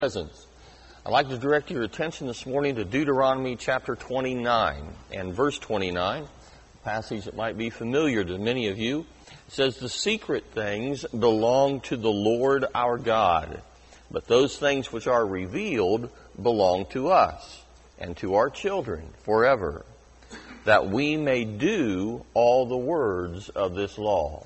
Presence. I'd like to direct your attention this morning to Deuteronomy chapter 29 and verse 29, a passage that might be familiar to many of you. It says, "The secret things belong to the Lord our God, but those things which are revealed belong to us and to our children forever, that we may do all the words of this law."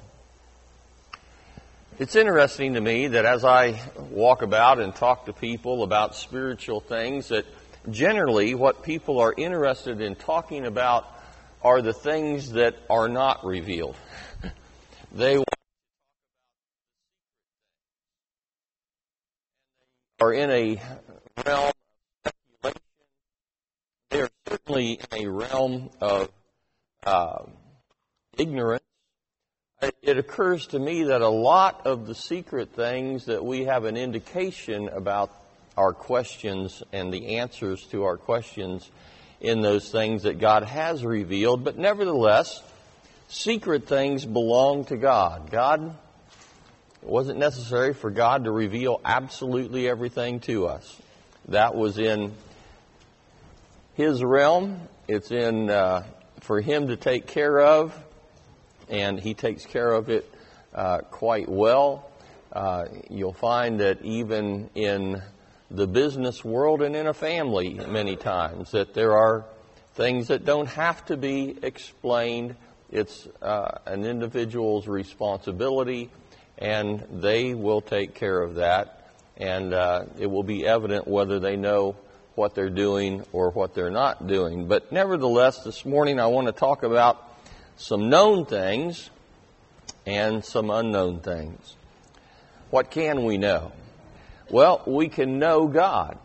It's interesting to me that as I walk about and talk to people about spiritual things, that generally what people are interested in talking about are the things that are not revealed. They are in a realm of speculation. They are certainly in a realm of ignorance. It occurs to me that a lot of the secret things that we have an indication about our questions and the answers to our questions in those things that God has revealed, but nevertheless, secret things belong to God. It wasn't necessary for God to reveal absolutely everything to us. That was in His realm. It's for Him to take care of. And He takes care of it quite well. You'll find that even in the business world and in a family many times that there are things that don't have to be explained. It's an individual's responsibility, and they will take care of that. And it will be evident whether they know what they're doing or what they're not doing. But nevertheless, this morning I want to talk about some known things and some unknown things. What can we know? Well, we can know God.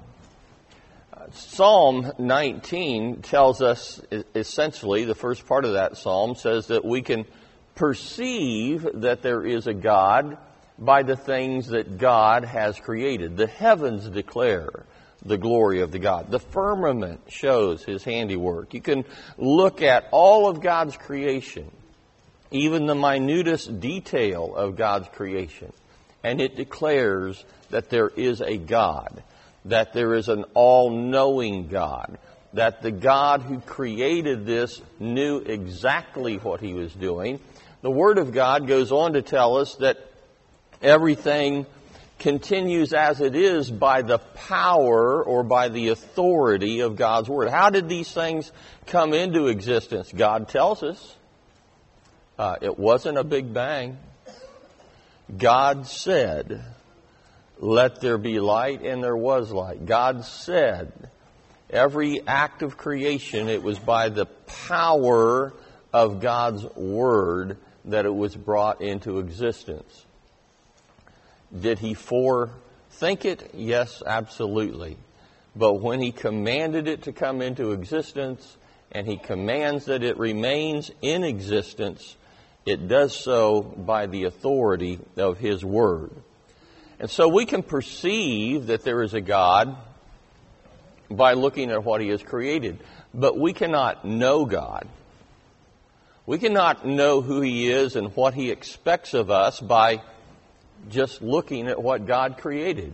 Psalm 19 tells us, essentially, the first part of that psalm says that we can perceive that there is a God by the things that God has created. The heavens declare the glory of the God. The firmament shows His handiwork. You can look at all of God's creation, even the minutest detail of God's creation, and it declares that there is a God, that there is an all-knowing God, that the God who created this knew exactly what He was doing. The Word of God goes on to tell us that everything continues as it is by the power or by the authority of God's Word. How did these things come into existence? God tells us. It wasn't a big bang. God said, "Let there be light," and there was light. God said, every act of creation, it was by the power of God's Word that it was brought into existence. Did He forethink it? Yes, absolutely. But when He commanded it to come into existence, and He commands that it remains in existence, it does so by the authority of His Word. And so we can perceive that there is a God by looking at what He has created. But we cannot know God. We cannot know who He is and what He expects of us by just looking at what God created.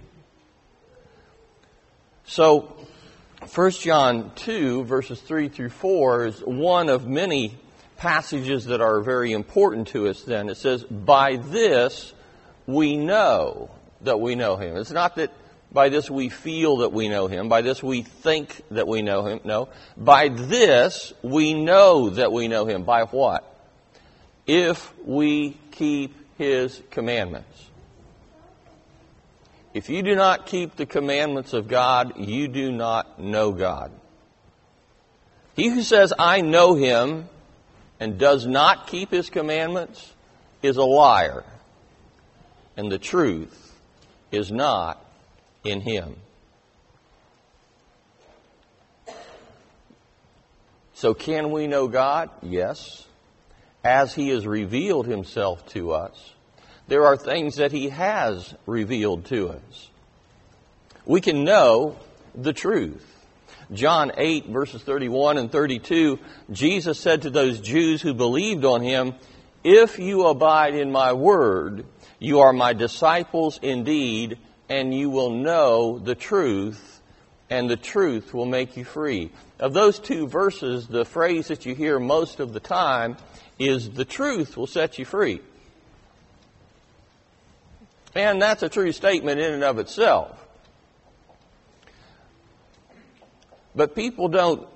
So, 1 John 2, verses 3 through 4 is one of many passages that are very important to us then. It says, "By this we know that we know Him." It's not that by this we feel that we know Him, by this we think that we know Him. No. By this we know that we know Him. By what? If we keep His commandments. If you do not keep the commandments of God, you do not know God. He who says, "I know Him," and does not keep His commandments is a liar, and the truth is not in him. So can we know God? Yes. As He has revealed Himself to us. There are things that He has revealed to us. We can know the truth. John 8, verses 31 and 32, Jesus said to those Jews who believed on Him, "If you abide in my word, you are my disciples indeed, and you will know the truth, and the truth will make you free. Of those two verses, the phrase that you hear most of the time is, the truth will set you free. And that's a true statement in and of itself. But people don't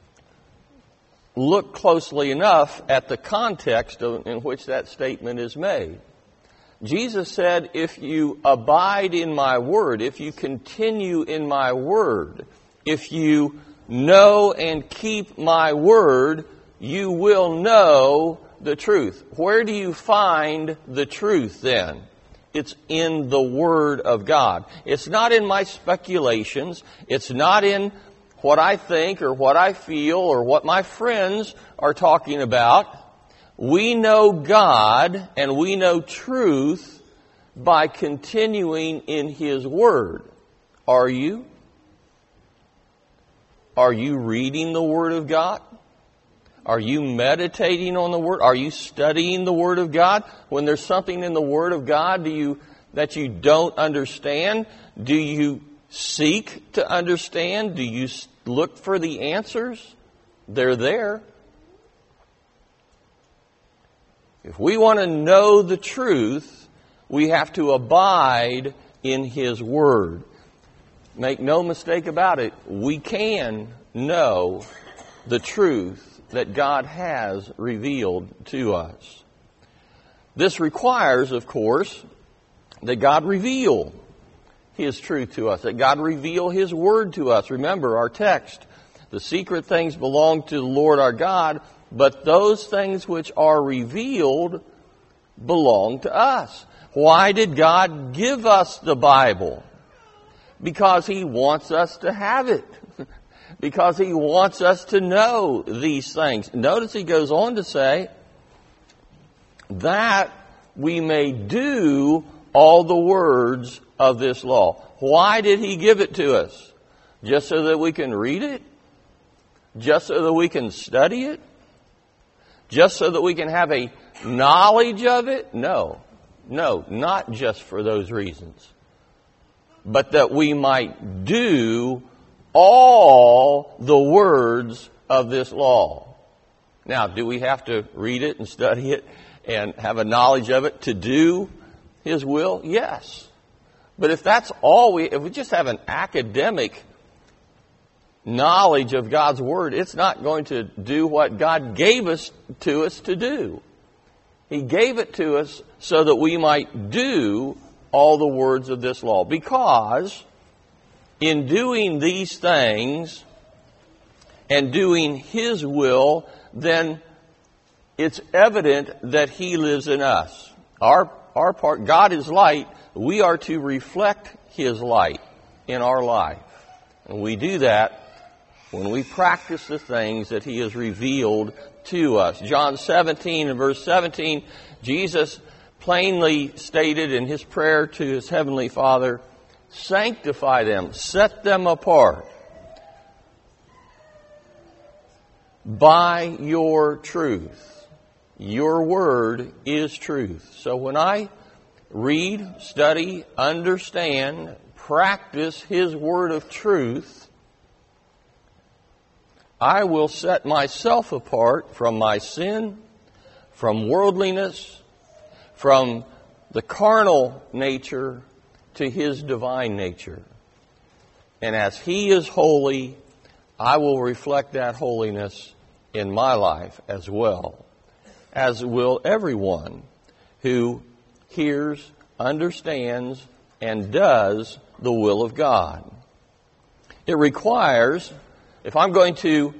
look closely enough at the context in which that statement is made. Jesus said, if you abide in my word, if you continue in my word, if you know and keep my word, you will know the truth. Where do you find the truth then? It's in the Word of God. It's not in my speculations. It's not in what I think or what I feel or what my friends are talking about. We know God and we know truth by continuing in His Word. Are you? Are you reading the Word of God? Are you meditating on the Word? Are you studying the Word of God? When there's something in the Word of God that you don't understand, do you seek to understand? Do you look for the answers? They're there. If we want to know the truth, we have to abide in His Word. Make no mistake about it, we can know the truth that God has revealed to us. This requires, of course, that God reveal His truth to us, that God reveal His Word to us. Remember our text, the secret things belong to the Lord our God, but those things which are revealed belong to us. Why did God give us the Bible? Because He wants us to have it. Because He wants us to know these things. Notice He goes on to say, that we may do all the words of this law. Why did He give it to us? Just so that we can read it? Just so that we can study it? Just so that we can have a knowledge of it? No, not just for those reasons. But that we might do all the words of this law. Now, do we have to read it and study it and have a knowledge of it to do His will? Yes. But if that's all if we just have an academic knowledge of God's Word, it's not going to do what God gave us to do. He gave it to us so that we might do all the words of this law. Because in doing these things and doing His will, then it's evident that He lives in us. Our part, God is light. We are to reflect His light in our life. And we do that when we practice the things that He has revealed to us. John 17 and verse 17, Jesus plainly stated in His prayer to His Heavenly Father, sanctify them, set them apart by your truth. Your word is truth. So when I read, study, understand, practice His word of truth, I will set myself apart from my sin, from worldliness, from the carnal nature to His divine nature. And as He is holy, I will reflect that holiness in my life as well, as will everyone who hears, understands, and does the will of God. It requires, if I'm going to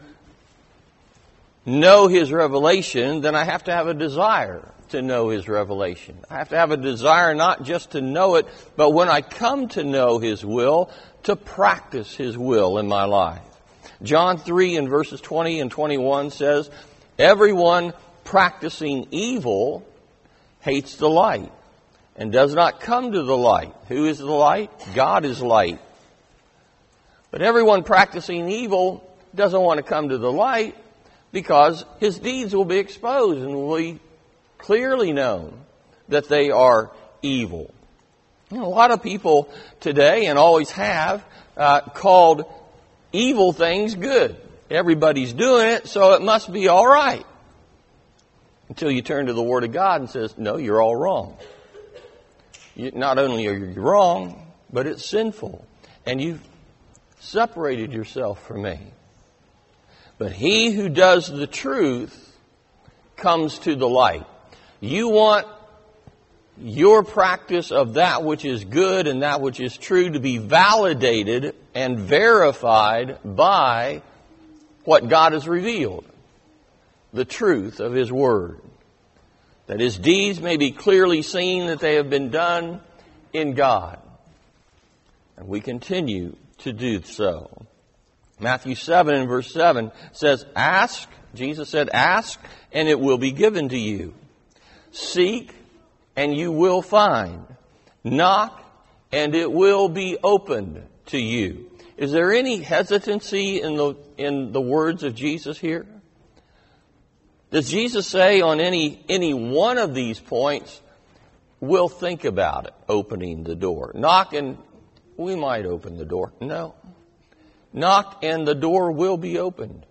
know His revelation, then I have to have a desire to know His revelation. I have to have a desire not just to know it, but when I come to know His will, to practice His will in my life. John 3 in verses 20 and 21 says, everyone practicing evil hates the light and does not come to the light. Who is the light? God is light. But everyone practicing evil doesn't want to come to the light because his deeds will be exposed and will be clearly known that they are evil. A lot of people today, and always have, called evil things good. Everybody's doing it, so it must be all right. Until you turn to the Word of God and says, no, you're all wrong. Not only are you wrong, but it's sinful. And you've separated yourself from me. But he who does the truth comes to the light. You want your practice of that which is good and that which is true to be validated and verified by what God has revealed, the truth of His Word. That His deeds may be clearly seen that they have been done in God. And we continue to do so. Matthew 7 and verse 7 says, ask, Jesus said, ask, and it will be given to you. Seek, and you will find. Knock, and it will be opened to you. Is there any hesitancy in the words of Jesus here? Does Jesus say on any one of these points, we'll think about it, opening the door? Knock, and we might open the door. No. Knock, and the door will be opened.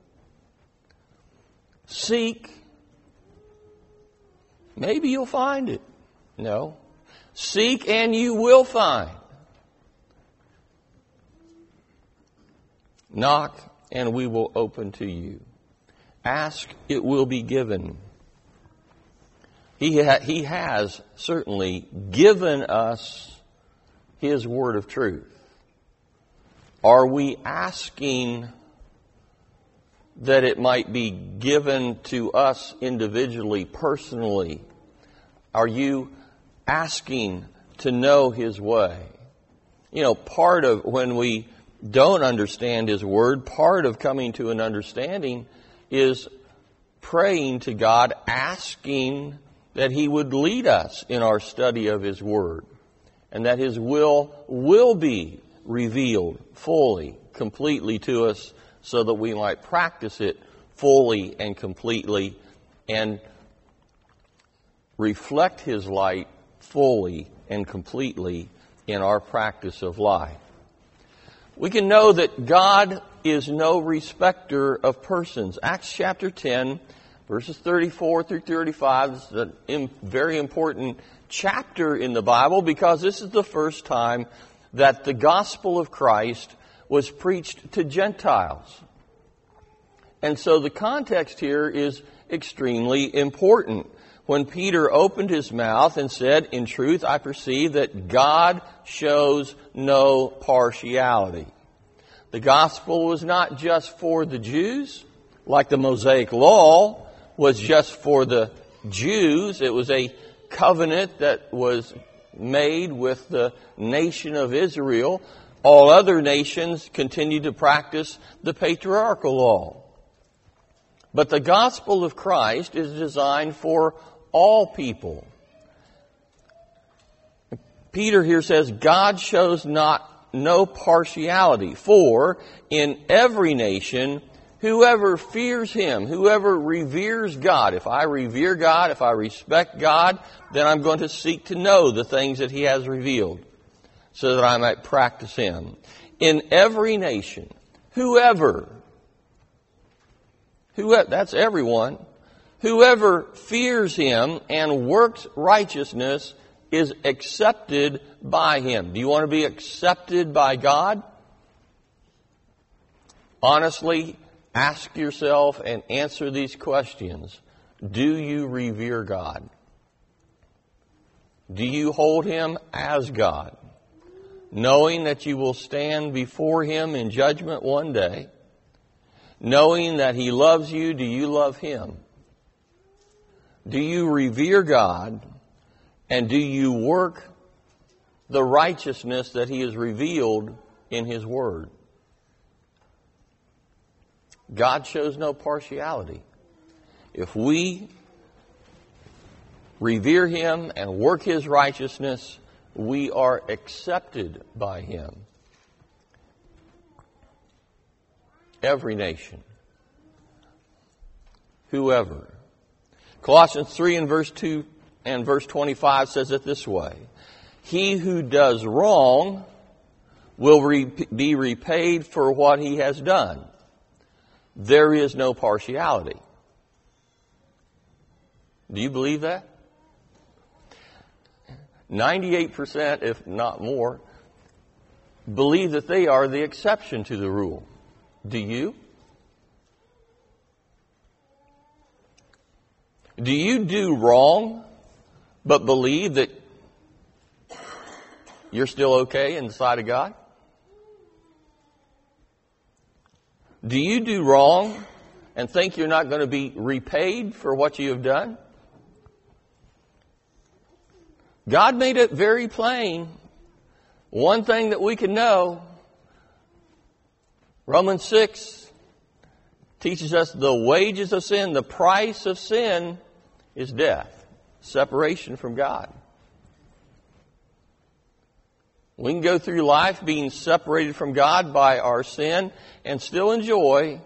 Seek, maybe you'll find it. No. Seek and you will find. Knock and we will open to you. Ask, it will be given. He has certainly given us His word of truth. Are we asking that it might be given to us individually, personally? Are you asking to know His way? You know, part of when we don't understand His Word, part of coming to an understanding is praying to God, asking that He would lead us in our study of His Word, and that His will be revealed fully, completely to us, so that we might practice it fully and completely and reflect His light fully and completely in our practice of life. We can know that God is no respecter of persons. Acts chapter 10, verses 34 through 35, this is a very important chapter in the Bible because this is the first time that the gospel of Christ was preached to Gentiles. And so the context here is extremely important. When Peter opened his mouth and said, in truth, I perceive that God shows no partiality. The gospel was not just for the Jews, like the Mosaic law was just for the Jews. It was a covenant that was made with the nation of Israel. All other nations continued to practice the patriarchal law. But the gospel of Christ is designed for all people. Peter here says, God shows no partiality, for in every nation, whoever fears Him, whoever reveres God. If I revere God, if I respect God, then I'm going to seek to know the things that He has revealed, so that I might practice Him. In every nation, whoever, that's everyone, whoever fears Him and works righteousness is accepted by Him. Do you want to be accepted by God? Honestly, ask yourself and answer these questions. Do you revere God? Do you hold Him as God, knowing that you will stand before Him in judgment one day? Knowing that He loves you, do you love Him? Do you revere God? And do you work the righteousness that He has revealed in His Word? God shows no partiality. If we revere Him and work His righteousness, we are accepted by Him. Every nation. Whoever. Colossians 3 and verse 2 and verse 25 says it this way. He who does wrong will be repaid for what he has done. There is no partiality. Do you believe that? 98%, if not more, believe that they are the exception to the rule. Do you? Do you do wrong, but believe that you're still okay in the sight of God? Do you do wrong and think you're not going to be repaid for what you have done? God made it very plain. One thing that we can know, Romans 6 teaches us the wages of sin, the price of sin is death, separation from God. We can go through life being separated from God by our sin and still enjoy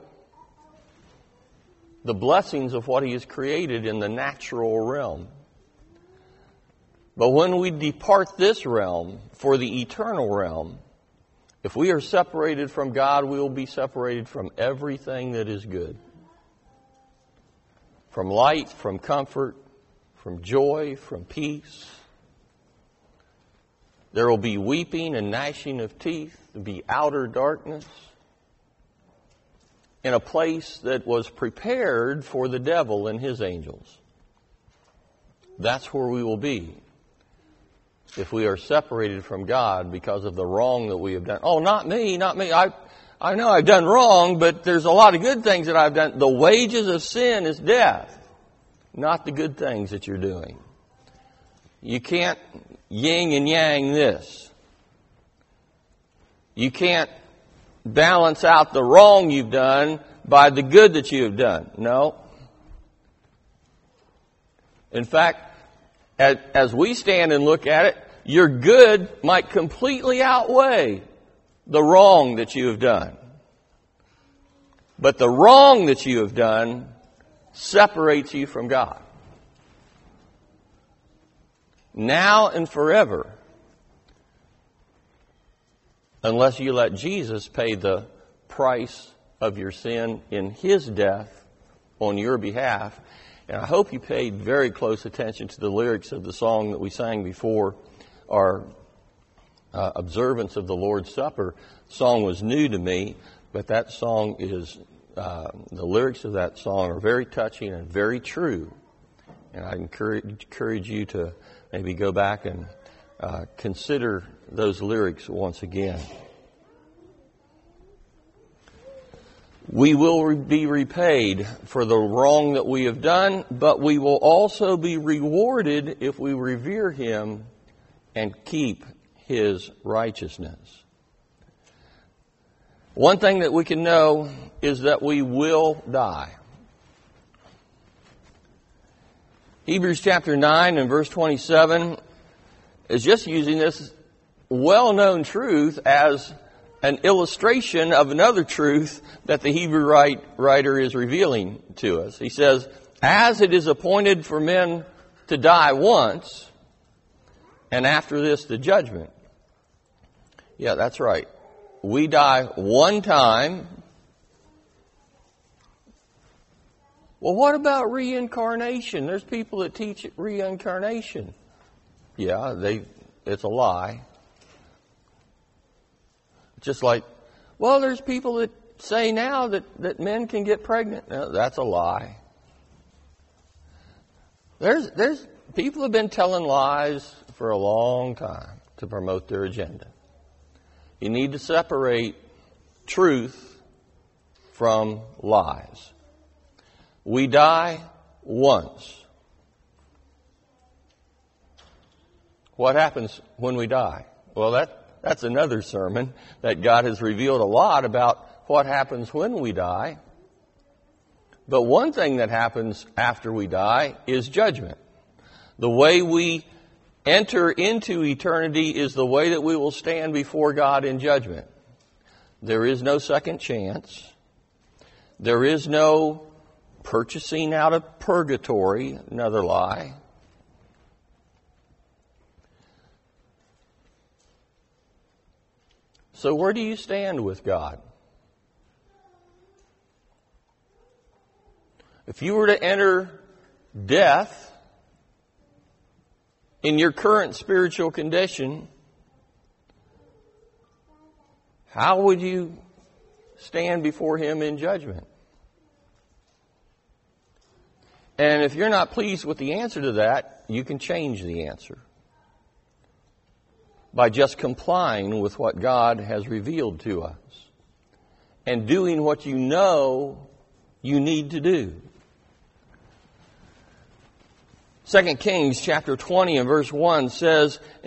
the blessings of what He has created in the natural realm. But when we depart this realm for the eternal realm, if we are separated from God, we will be separated from everything that is good. From light, from comfort, from joy, from peace. There will be weeping and gnashing of teeth. There will be outer darkness in a place that was prepared for the devil and his angels. That's where we will be if we are separated from God because of the wrong that we have done. Oh, not me, not me. I know I've done wrong, but there's a lot of good things that I've done. The wages of sin is death, not the good things that you're doing. You can't yin and yang this. You can't balance out the wrong you've done by the good that you have done. No. In fact, as we stand and look at it, your good might completely outweigh the wrong that you have done. But the wrong that you have done separates you from God. Now and forever. Unless you let Jesus pay the price of your sin in His death on your behalf. And I hope you paid very close attention to the lyrics of the song that we sang before our observance of the Lord's Supper. The song was new to me, but that song is, the lyrics of that song are very touching and very true. And I encourage you to maybe go back and consider those lyrics once again. We will be repaid for the wrong that we have done, but we will also be rewarded if we revere Him and keep His righteousness. One thing that we can know is that we will die. Hebrews chapter 9 and verse 27 is just using this well-known truth as an illustration of another truth that the Hebrew writer is revealing to us. He says, as it is appointed for men to die once, and after this the judgment. Yeah, that's right. We die one time. Well, what about reincarnation? There's people that teach reincarnation. Yeah, it's a lie. Just like, well, there's people that say now that men can get pregnant. No, that's a lie. There's people have been telling lies for a long time to promote their agenda. You need to separate truth from lies. We die once. What happens when we die? Well, that's another sermon that God has revealed a lot about what happens when we die. But one thing that happens after we die is judgment. The way we enter into eternity is the way that we will stand before God in judgment. There is no second chance. There is no purchasing out of purgatory, another lie. So where do you stand with God? If you were to enter death in your current spiritual condition, how would you stand before Him in judgment? And if you're not pleased with the answer to that, you can change the answer by just complying with what God has revealed to us and doing what you know you need to do. 2 Kings chapter 20 and verse 1 says, in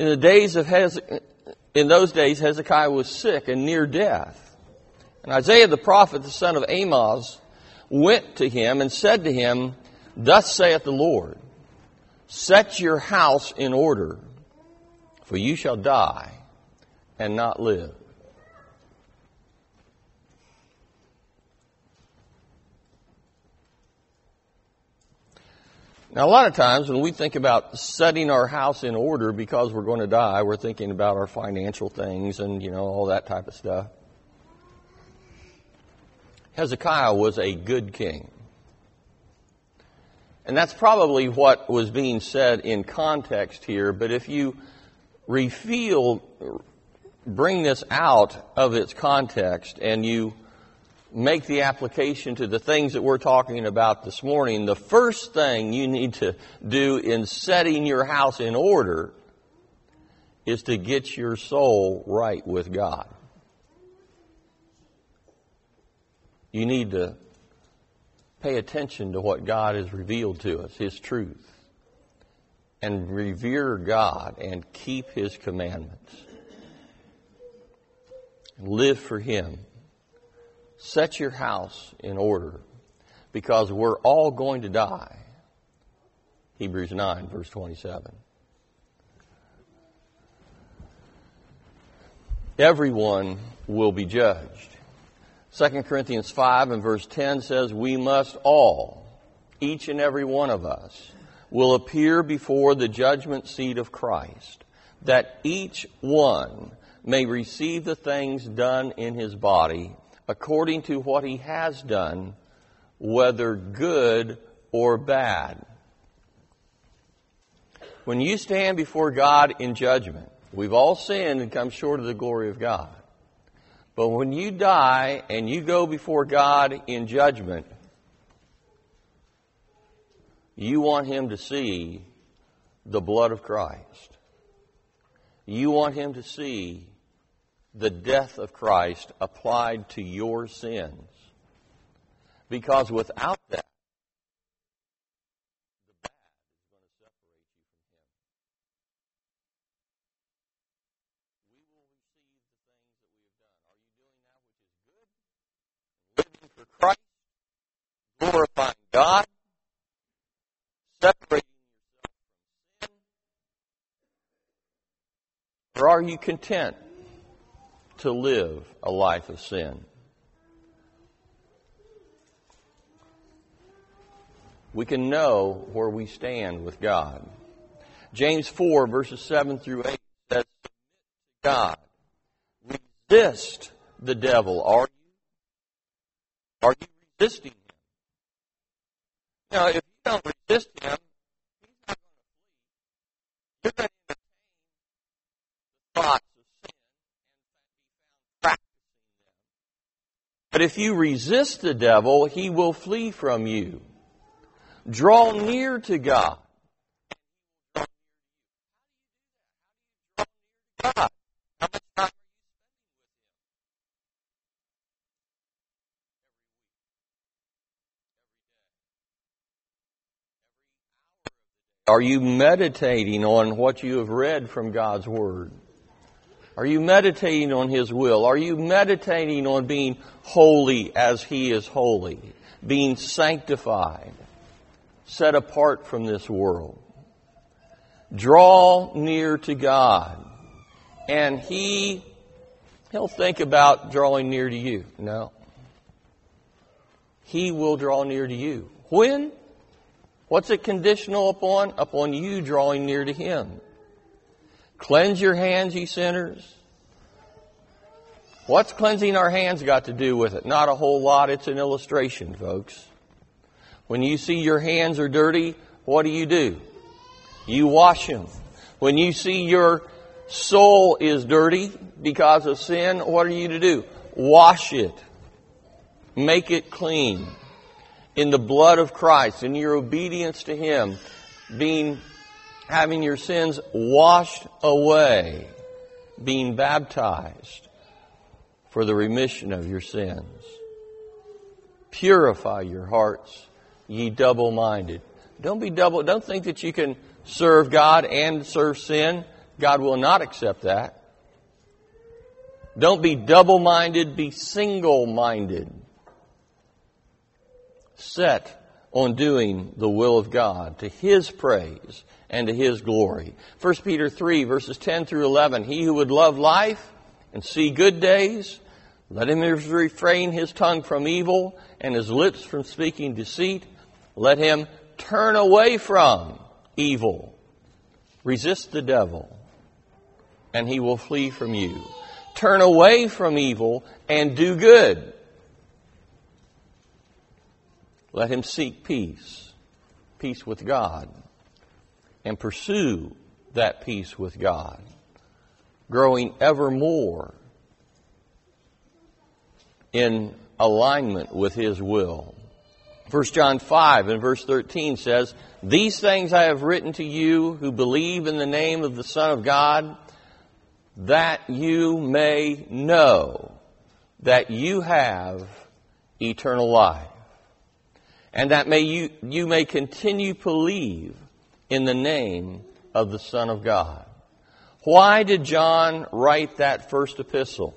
those days Hezekiah was sick and near death. And Isaiah the prophet, the son of Amoz, went to him and said to him, Thus saith the Lord, set your house in order, for you shall die and not live. Now, a lot of times when we think about setting our house in order because we're going to die, we're thinking about our financial things and, all that type of stuff. Hezekiah was a good king. And that's probably what was being said in context here. But if you bring this out of its context and you make the application to the things that we're talking about this morning, the first thing you need to do in setting your house in order is to get your soul right with God. You need to pay attention to what God has revealed to us, His truth, and revere God and keep His commandments. Live for Him. Set your house in order because we're all going to die. Hebrews 9, verse 27. Everyone will be judged. 2 Corinthians 5 and verse 10 says, we must all, each and every one of us, will appear before the judgment seat of Christ, that each one may receive the things done in his body according to what he has done, whether good or bad. When you stand before God in judgment, we've all sinned and come short of the glory of God. But when you die and you go before God in judgment, you want Him to see the blood of Christ. You want Him to see the death of Christ applied to your sins. Because without that, the bad is going to separate you from Him. We will receive the things that we have done. Are you doing that which is good? Living for Christ? Glorifying God? Separating yourself from sin? Or are you content to live a life of sin? We can know where we stand with God. James 4, verses 7 through 8 says, God, resist the devil. Are you resisting him? Now, if you don't resist him, he's not going to flee. You're going to entertain the thoughts of sin and be found practicing them. But if you resist the devil, he will flee from you. Draw near to God. God. How much time are you meditating on what you have read from God's Word? Are you meditating on His will? Are you meditating on being holy as He is holy? Being sanctified, set apart from this world. Draw near to God. And He'll think about drawing near to you. No. He will draw near to you. When? What's it conditional upon? Upon you drawing near to Him. Cleanse your hands, ye sinners. What's cleansing our hands got to do with it? Not a whole lot. It's an illustration, folks. When you see your hands are dirty, what do? You wash them. When you see your soul is dirty because of sin, what are you to do? Wash it. Make it clean. In the blood of Christ, in your obedience to Him, having your sins washed away, being baptized for the remission of your sins. Purify your hearts, ye double-minded. Don't think that you can serve God and serve sin. God will not accept that. Don't be double-minded, be single-minded. Set on doing the will of God to His praise and to His glory. 1 Peter 3, verses 10 through 11. He who would love life and see good days, let him refrain his tongue from evil and his lips from speaking deceit. Let him turn away from evil. Resist the devil, and he will flee from you. Turn away from evil and do good. Let him seek peace with God, and pursue that peace with God, growing ever more in alignment with His will. 1 John 5 and verse 13 says, "These things I have written to you who believe in the name of the Son of God, that you may know that you have eternal life, and that you may continue to believe in the name of the Son of God." Why did John write that first epistle?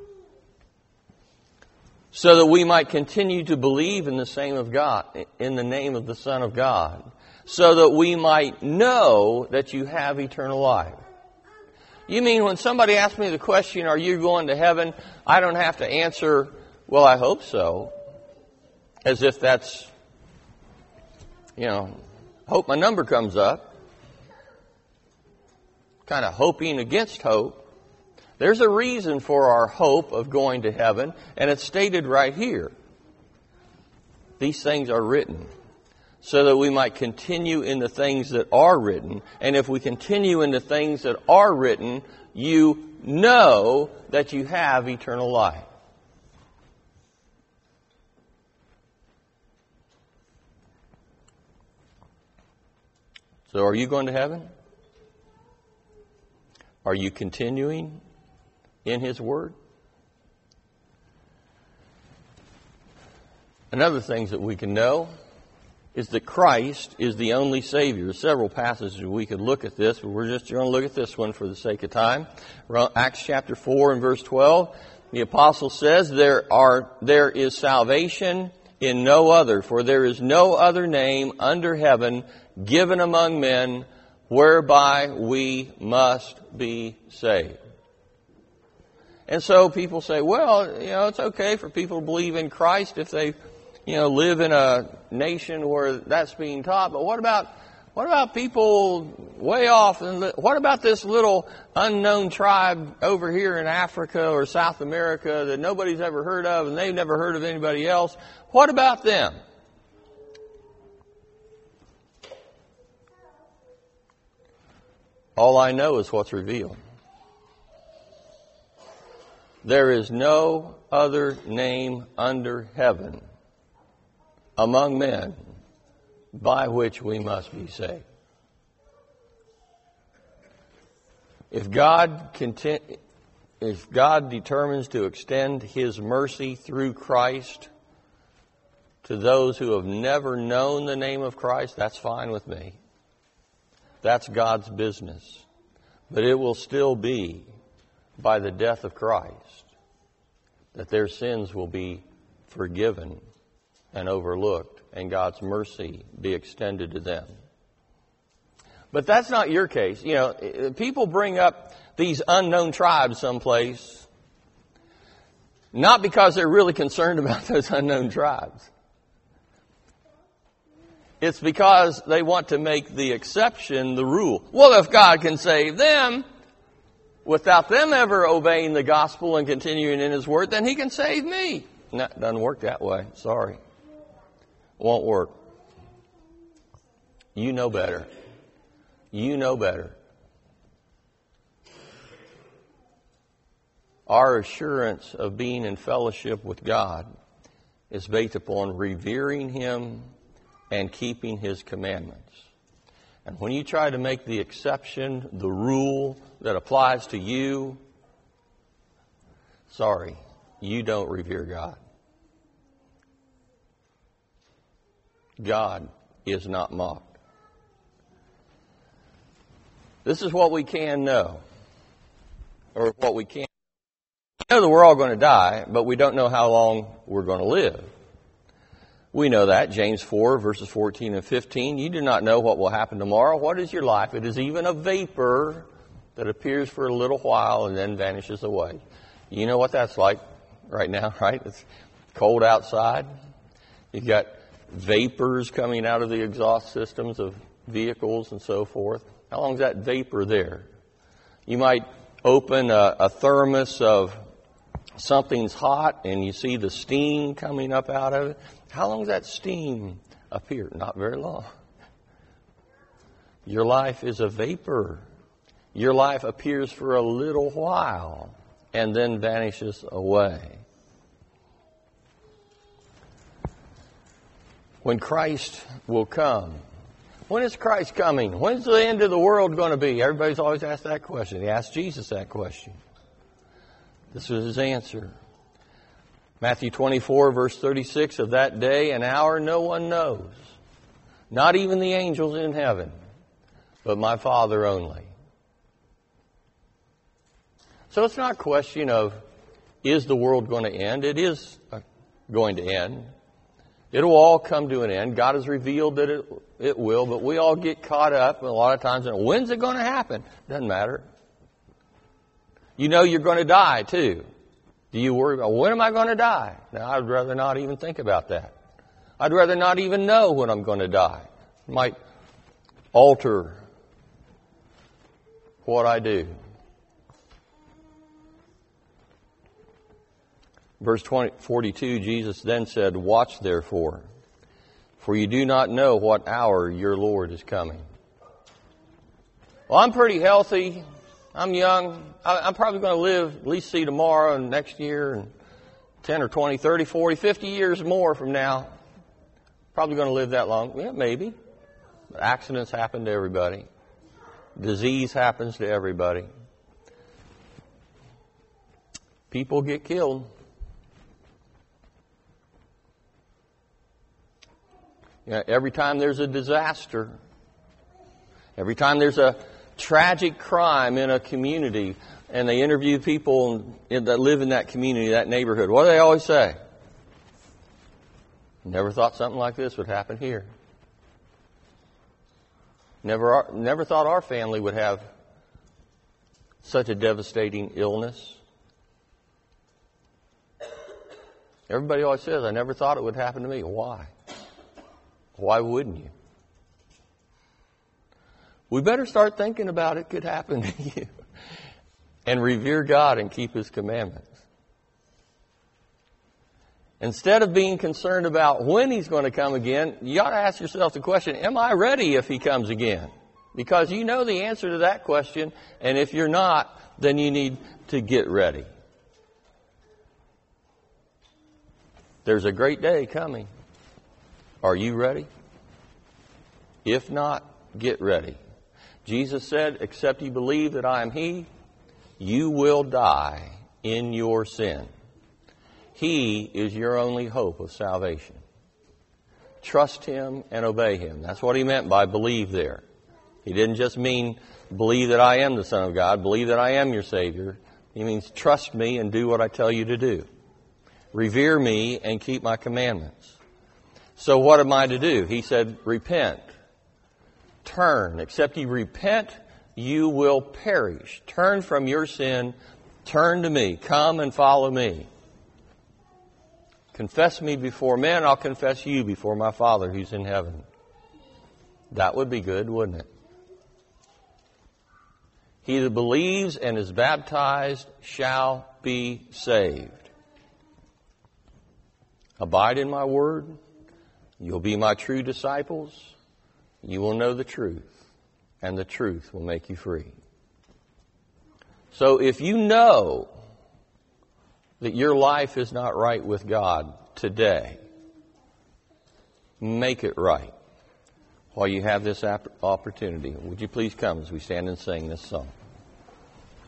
So that we might continue to believe in the name of God, in the name of the Son of God, so that we might know that you have eternal life. You mean when somebody asks me the question, "Are you going to heaven?" I don't have to answer, "Well, I hope so," as if that's, hope my number comes up. Kind of hoping against hope. There's a reason for our hope of going to heaven, and it's stated right here. These things are written so that we might continue in the things that are written. And if we continue in the things that are written, you know that you have eternal life. So are you going to heaven? Are you continuing in His Word? Another thing that we can know is that Christ is the only Savior. There's several passages we could look at this, but we're just going to look at this one for the sake of time. Acts chapter 4 and verse 12, the apostle says, there is salvation in no other, for there is no other name under heaven given among men whereby we must be saved. And so people say, well, it's okay for people to believe in Christ if they, live in a nation where that's being taught. But what about people way off? And what about this little unknown tribe over here in Africa or South America that nobody's ever heard of and they've never heard of anybody else? What about them? All I know is what's revealed. There is no other name under heaven among men by which we must be saved. If God determines to extend His mercy through Christ to those who have never known the name of Christ, that's fine with me. That's God's business. But it will still be by the death of Christ that their sins will be forgiven and overlooked, and God's mercy be extended to them. But that's not your case. People bring up these unknown tribes someplace, not because they're really concerned about those unknown tribes. It's because they want to make the exception the rule. Well, if God can save them, without them ever obeying the gospel and continuing in His Word, then He can save me. No, it doesn't work that way. Sorry. Won't work. You know better. You know better. Our assurance of being in fellowship with God is based upon revering Him and keeping His commandments. And when you try to make the exception, the rule that applies to you, sorry, you don't revere God. God is not mocked. This is what we can know, or what we can. We know that we're all going to die, but we don't know how long we're going to live. We know that. James 4, verses 14 and 15. You do not know what will happen tomorrow. What is your life? It is even a vapor that appears for a little while and then vanishes away. You know what that's like right now, right? It's cold outside. You've got vapors coming out of the exhaust systems of vehicles and so forth. How long is that vapor there? You might open a thermos of something's hot and you see the steam coming up out of it. How long does that steam appear? Not very long. Your life is a vapor. Your life appears for a little while and then vanishes away. When Christ will come. When is Christ coming? When's the end of the world going to be? Everybody's always asked that question. He asked Jesus that question. This was His answer. Matthew 24, verse 36, of that day and hour no one knows, not even the angels in heaven, but my Father only. So it's not a question of, is the world going to end? It is going to end. It will all come to an end. God has revealed that it will, but we all get caught up a lot of times. And when's it going to happen? Doesn't matter. You know you're going to die too. Do you worry about, when am I going to die? Now, I'd rather not even think about that. I'd rather not even know when I'm going to die. It might alter what I do. Verse 42, Jesus then said, watch therefore, for you do not know what hour your Lord is coming. Well, I'm pretty healthy. I'm young. I'm probably going to live, at least see tomorrow and next year and 10 or 20, 30, 40, 50 years more from now. Probably going to live that long. Yeah, maybe. But accidents happen to everybody. Disease happens to everybody. People get killed. You know, every time there's a disaster, every time there's a tragic crime in a community, and they interview people that live in that community, that neighborhood, what do they always say? Never thought something like this would happen here. Never thought our family would have such a devastating illness. Everybody always says, I never thought it would happen to me. Why? Why wouldn't you? We better start thinking about it could happen to you. And revere God and keep His commandments. Instead of being concerned about when He's going to come again, you ought to ask yourself the question, am I ready if He comes again? Because you know the answer to that question, and if you're not, then you need to get ready. There's a great day coming. Are you ready? If not, get ready. Jesus said, except you believe that I am He, you will die in your sin. He is your only hope of salvation. Trust Him and obey Him. That's what He meant by believe there. He didn't just mean believe that I am the Son of God, believe that I am your Savior. He means trust me and do what I tell you to do. Revere me and keep my commandments. So what am I to do? He said, repent. Turn. Except you repent, you will perish. Turn from your sin. Turn to me. Come and follow me. Confess me before men, I'll confess you before my Father who's in heaven. That would be good, wouldn't it? He that believes and is baptized shall be saved. Abide in my word. You'll be my true disciples. You will know the truth, and the truth will make you free. So if you know that your life is not right with God today, make it right while you have this opportunity. Would you please come as we stand and sing this song?